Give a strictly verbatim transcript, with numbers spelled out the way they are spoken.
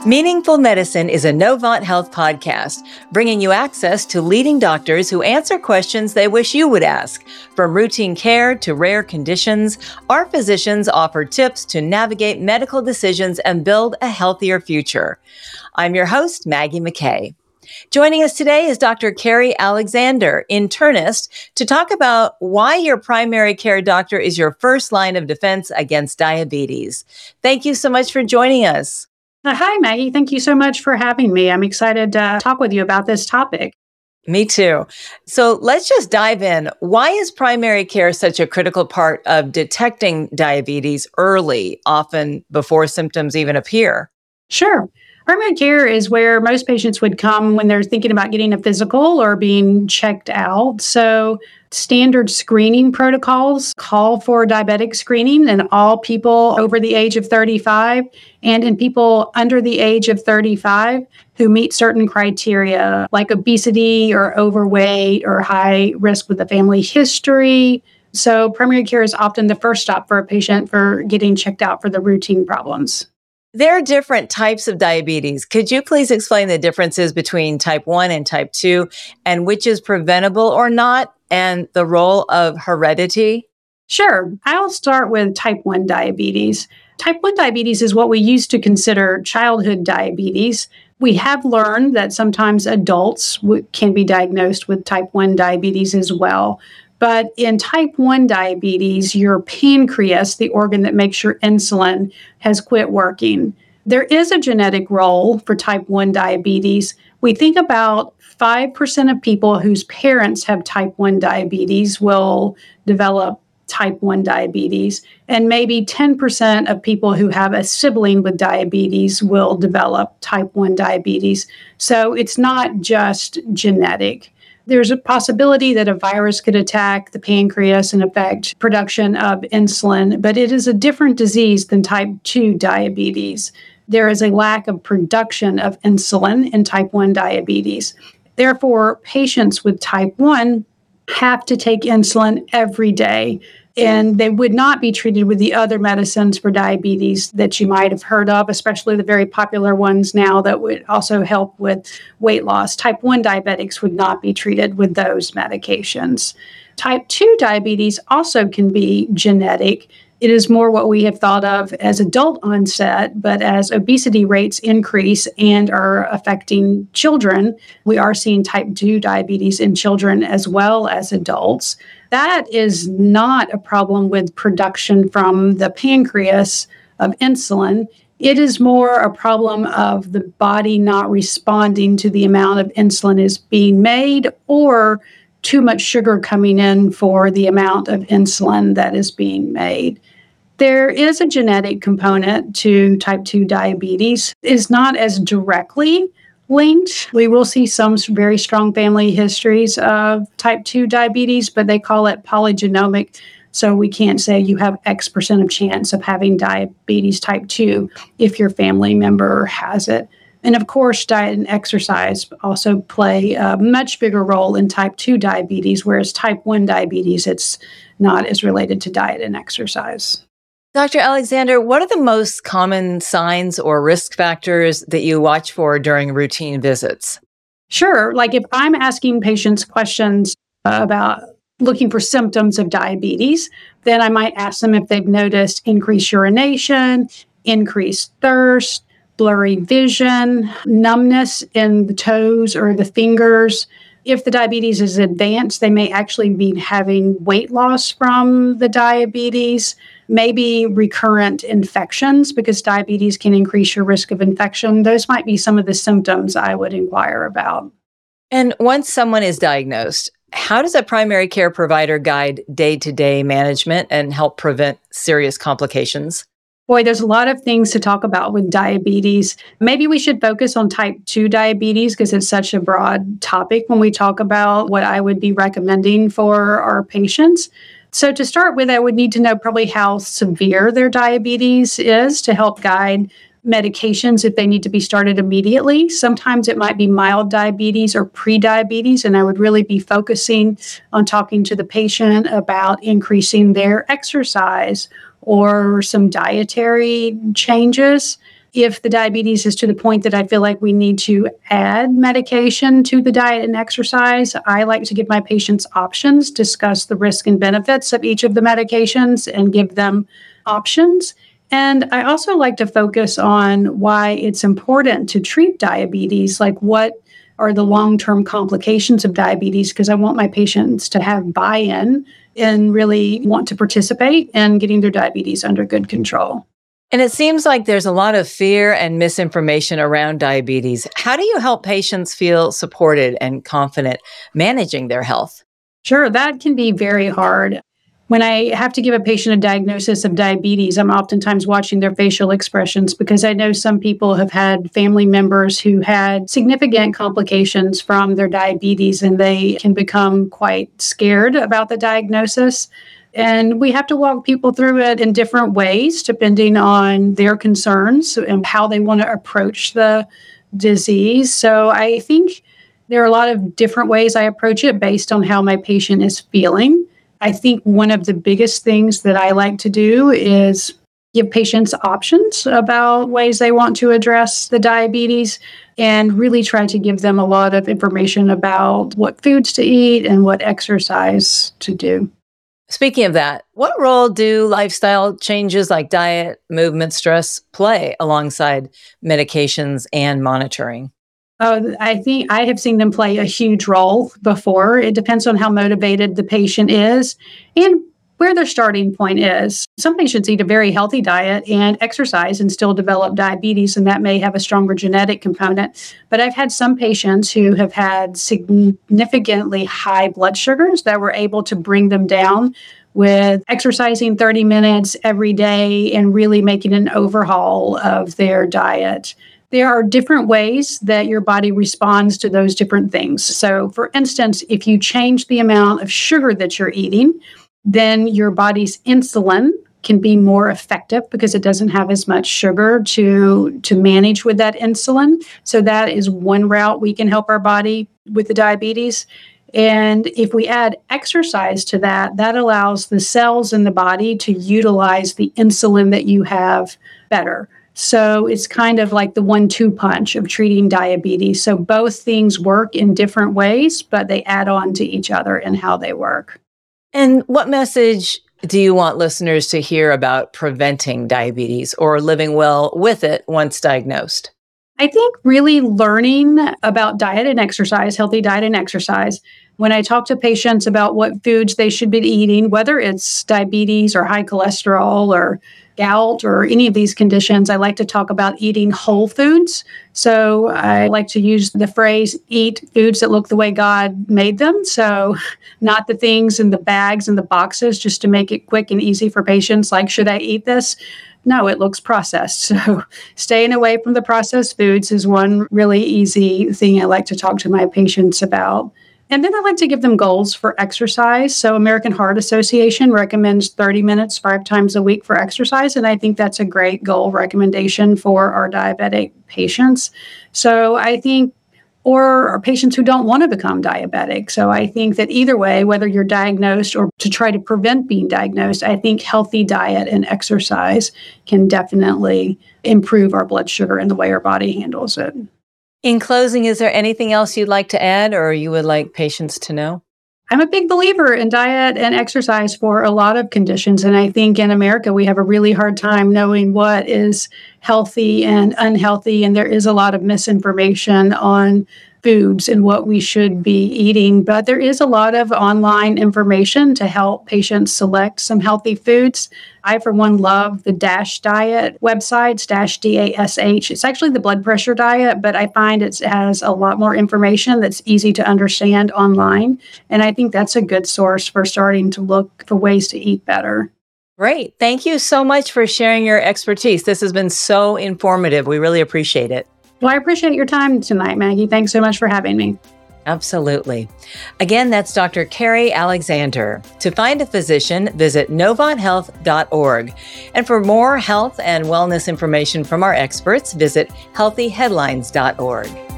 Meaningful Medicine is a Novant Health podcast, bringing you access to leading doctors who answer questions they wish you would ask. From routine care to rare conditions, our physicians offer tips to navigate medical decisions and build a healthier future. I'm your host, Maggie McKay. Joining us today is Doctor Carrie Alexander, internist, to talk about why your primary care doctor is your first line of defense against diabetes. Thank you so much for joining us. Hi, Maggie. Thank you so much for having me. I'm excited to talk with you about this topic. Me too. So let's just dive in. Why is primary care such a critical part of detecting diabetes early, often before symptoms even appear? Sure. Primary care is where most patients would come when they're thinking about getting a physical or being checked out. So standard screening protocols call for diabetic screening in all people over the age of thirty-five and in people under the age of thirty-five who meet certain criteria like obesity or overweight or high risk with a family history. So primary care is often the first stop for a patient for getting checked out for the routine problems. There are different types of diabetes. Could you please explain the differences between type one and type two and which is preventable or not, and the role of heredity? Sure. I'll start with type one diabetes. Type one diabetes is what we used to consider childhood diabetes. We have learned that sometimes adults w- can be diagnosed with type one diabetes as well. But in type one diabetes, your pancreas, the organ that makes your insulin, has quit working. There is a genetic role for type one diabetes. We think about five percent of people whose parents have type one diabetes will develop type one diabetes, and maybe ten percent of people who have a sibling with diabetes will develop type one diabetes. So it's not just genetic. There's a possibility that a virus could attack the pancreas and affect production of insulin, but it is a different disease than type two diabetes. There is a lack of production of insulin in type one diabetes. Therefore, patients with type one have to take insulin every day, and they would not be treated with the other medicines for diabetes that you might have heard of, especially the very popular ones now that would also help with weight loss. Type one diabetics would not be treated with those medications. Type two diabetes also can be genetic. It is more what we have thought of as adult onset, but as obesity rates increase and are affecting children, we are seeing type two diabetes in children as well as adults. That is not a problem with production from the pancreas of insulin. It is more a problem of the body not responding to the amount of insulin is being made or too much sugar coming in for the amount of insulin that is being made. There is a genetic component to type two diabetes. It is not as directly linked. We will see some very strong family histories of type two diabetes, but they call it polygenomic. So we can't say you have X percent of chance of having diabetes type two if your family member has it. And of course, diet and exercise also play a much bigger role in type two diabetes, whereas type one diabetes, it's not as related to diet and exercise. Doctor Alexander, what are the most common signs or risk factors that you watch for during routine visits? Sure. Like if I'm asking patients questions about looking for symptoms of diabetes, then I might ask them if they've noticed increased urination, increased thirst, blurry vision, numbness in the toes or the fingers. If the diabetes is advanced, they may actually be having weight loss from the diabetes, maybe recurrent infections, because diabetes can increase your risk of infection. Those might be some of the symptoms I would inquire about. And once someone is diagnosed, how does a primary care provider guide day-to-day management and help prevent serious complications? Boy, there's a lot of things to talk about with diabetes. Maybe we should focus on type two diabetes because it's such a broad topic when we talk about what I would be recommending for our patients. So to start with, I would need to know probably how severe their diabetes is to help guide medications if they need to be started immediately. Sometimes it might be mild diabetes or pre-diabetes, and I would really be focusing on talking to the patient about increasing their exercise or some dietary changes. If the diabetes is to the point that I feel like we need to add medication to the diet and exercise, I like to give my patients options, discuss the risk and benefits of each of the medications, and give them options. And I also like to focus on why it's important to treat diabetes, like what are the long-term complications of diabetes, because I want my patients to have buy-in and really want to participate in getting their diabetes under good control. And it seems like there's a lot of fear and misinformation around diabetes. How do you help patients feel supported and confident managing their health? Sure, that can be very hard. When I have to give a patient a diagnosis of diabetes, I'm oftentimes watching their facial expressions because I know some people have had family members who had significant complications from their diabetes, and they can become quite scared about the diagnosis. And we have to walk people through it in different ways, depending on their concerns and how they want to approach the disease. So I think there are a lot of different ways I approach it based on how my patient is feeling. I think one of the biggest things that I like to do is give patients options about ways they want to address the diabetes and really try to give them a lot of information about what foods to eat and what exercise to do. Speaking of that, what role do lifestyle changes like diet, movement, stress play alongside medications and monitoring? Oh, I think I have seen them play a huge role before. It depends on how motivated the patient is and where their starting point is. Some patients eat a very healthy diet and exercise and still develop diabetes, and that may have a stronger genetic component. But I've had some patients who have had significantly high blood sugars that were able to bring them down with exercising thirty minutes every day and really making an overhaul of their diet. There are different ways that your body responds to those different things. So, for instance, if you change the amount of sugar that you're eating, then your body's insulin can be more effective because it doesn't have as much sugar to, to manage with that insulin. So that is one route we can help our body with the diabetes. And if we add exercise to that, that allows the cells in the body to utilize the insulin that you have better. So it's kind of like the one two punch of treating diabetes. So both things work in different ways, but they add on to each other in how they work. And what message do you want listeners to hear about preventing diabetes or living well with it once diagnosed? I think really learning about diet and exercise, healthy diet and exercise. When I talk to patients about what foods they should be eating, whether it's diabetes or high cholesterol or gout or any of these conditions, I like to talk about eating whole foods. So I like to use the phrase, eat foods that look the way God made them. So not the things in the bags and the boxes just to make it quick and easy for patients, like, should I eat this? No, it looks processed. So staying away from the processed foods is one really easy thing I like to talk to my patients about. And then I like to give them goals for exercise. So American Heart Association recommends thirty minutes five times a week for exercise. And I think that's a great goal recommendation for our diabetic patients. So I think, or our patients who don't want to become diabetic. So I think that either way, whether you're diagnosed or to try to prevent being diagnosed, I think healthy diet and exercise can definitely improve our blood sugar and the way our body handles it. In closing, is there anything else you'd like to add or you would like patients to know? I'm a big believer in diet and exercise for a lot of conditions. And I think in America, we have a really hard time knowing what is healthy and unhealthy. And there is a lot of misinformation on foods and what we should be eating. But there is a lot of online information to help patients select some healthy foods. I, for one, love the DASH diet website, DASH, D A S H. It's actually the blood pressure diet, but I find it has a lot more information that's easy to understand online. And I think that's a good source for starting to look for ways to eat better. Great. Thank you so much for sharing your expertise. This has been so informative. We really appreciate it. Well, I appreciate your time tonight, Maggie. Thanks so much for having me. Absolutely. Again, that's Doctor Carrie Alexander. To find a physician, visit novant health dot org. And for more health and wellness information from our experts, visit healthy headlines dot org.